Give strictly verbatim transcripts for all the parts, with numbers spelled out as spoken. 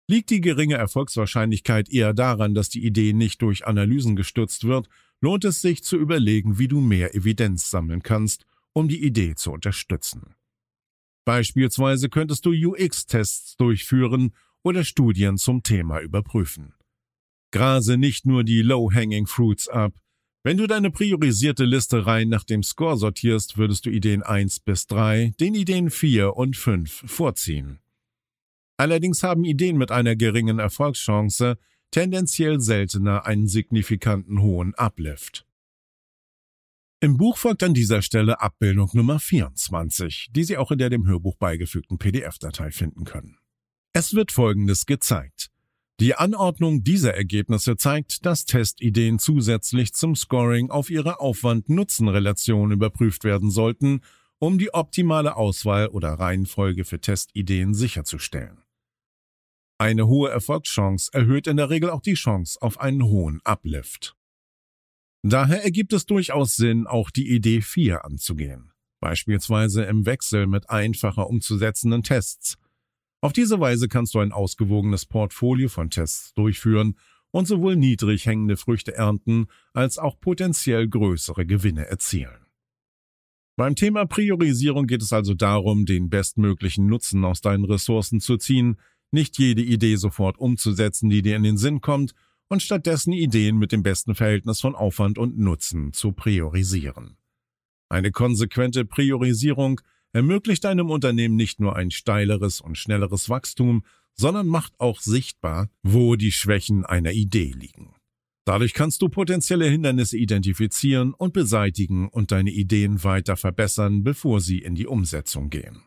Liegt die geringe Erfolgswahrscheinlichkeit eher daran, dass die Idee nicht durch Analysen gestützt wird, lohnt es sich zu überlegen, wie du mehr Evidenz sammeln kannst, um die Idee zu unterstützen. Beispielsweise könntest du U X-Tests durchführen oder Studien zum Thema überprüfen. Grase nicht nur die Low-Hanging Fruits ab. Wenn du deine priorisierte Liste rein nach dem Score sortierst, würdest du Ideen eins bis drei den Ideen vier und fünf vorziehen. Allerdings haben Ideen mit einer geringen Erfolgschance tendenziell seltener einen signifikanten hohen Uplift. Im Buch folgt an dieser Stelle Abbildung Nummer vierundzwanzig, die Sie auch in der dem Hörbuch beigefügten P D F-Datei finden können. Es wird Folgendes gezeigt. Die Anordnung dieser Ergebnisse zeigt, dass Testideen zusätzlich zum Scoring auf ihre Aufwand-Nutzen-Relation überprüft werden sollten, um die optimale Auswahl oder Reihenfolge für Testideen sicherzustellen. Eine hohe Erfolgschance erhöht in der Regel auch die Chance auf einen hohen Uplift. Daher ergibt es durchaus Sinn, auch die Idee vier anzugehen, beispielsweise im Wechsel mit einfacher umzusetzenden Tests. Auf diese Weise kannst du ein ausgewogenes Portfolio von Tests durchführen und sowohl niedrig hängende Früchte ernten, als auch potenziell größere Gewinne erzielen. Beim Thema Priorisierung geht es also darum, den bestmöglichen Nutzen aus deinen Ressourcen zu ziehen, nicht jede Idee sofort umzusetzen, die dir in den Sinn kommt, und stattdessen Ideen mit dem besten Verhältnis von Aufwand und Nutzen zu priorisieren. Eine konsequente Priorisierung ermöglicht deinem Unternehmen nicht nur ein steileres und schnelleres Wachstum, sondern macht auch sichtbar, wo die Schwächen einer Idee liegen. Dadurch kannst du potenzielle Hindernisse identifizieren und beseitigen und deine Ideen weiter verbessern, bevor sie in die Umsetzung gehen.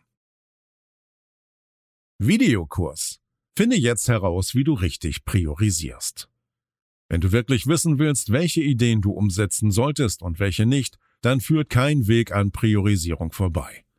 Videokurs. Finde jetzt heraus, wie du richtig priorisierst. Wenn du wirklich wissen willst, welche Ideen du umsetzen solltest und welche nicht, dann führt kein Weg an Priorisierung vorbei.